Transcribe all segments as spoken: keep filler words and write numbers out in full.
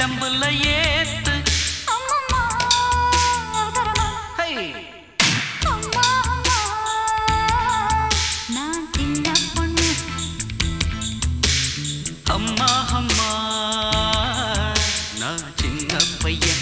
ஜம்புல ஏத்து அம்மா அம்மா நான் சின்ன பையன்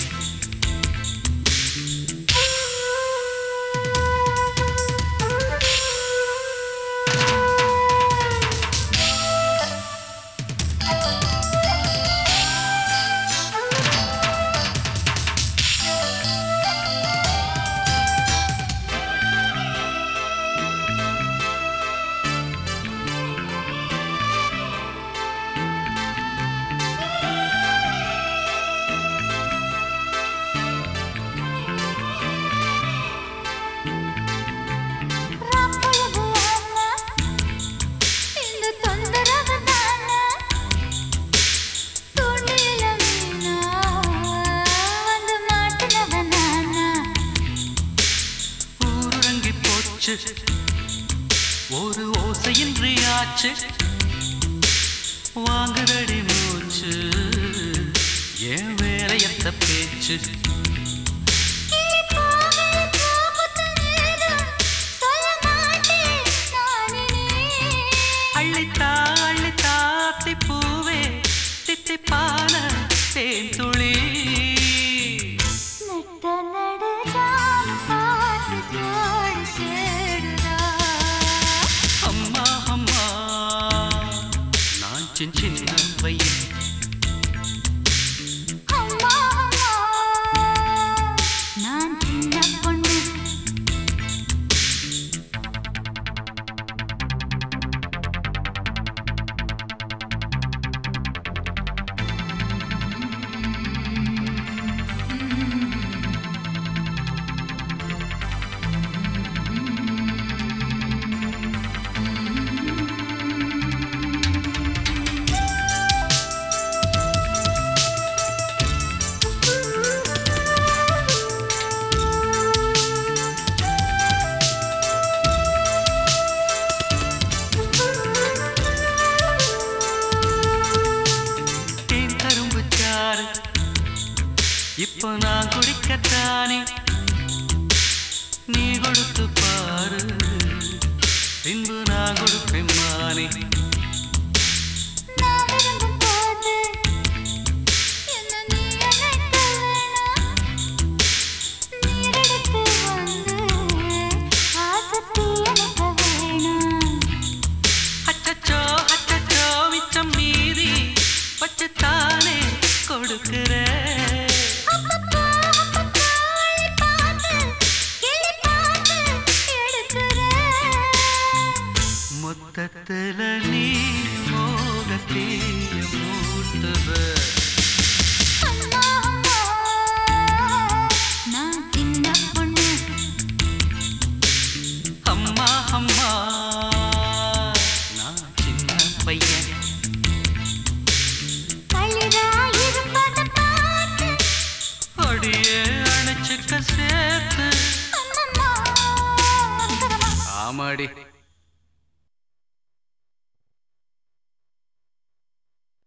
ஒரு ஓசையின்றி ஆச்சு வாங்குதடி மூச்சு என் வேலையத்த பேச்சு அள்ளித்தா அள்ளித்தா பூவே தித்திப்பான தேன் துளி சின்ன பையன் நான் சின்ன பொண்ணு இப்போ நான் குடிக்கத்தானே நீ கொடுத்து பாரு பின்பு நான் கொடுப்பேன் மானே அச்சச்சோ அச்சச்சோ மிச்சம் மீறி பச்சைத்தானே கொடுக்கிறேன் மொத்தத்துல நீ மோகத்தீய மூட்டுவ நான் சின்ன பொண்ணு அம்மா அம்மா நான் சின்ன பையன் அடியே அணைச்சுக்க சேர்த்து ஆமாடி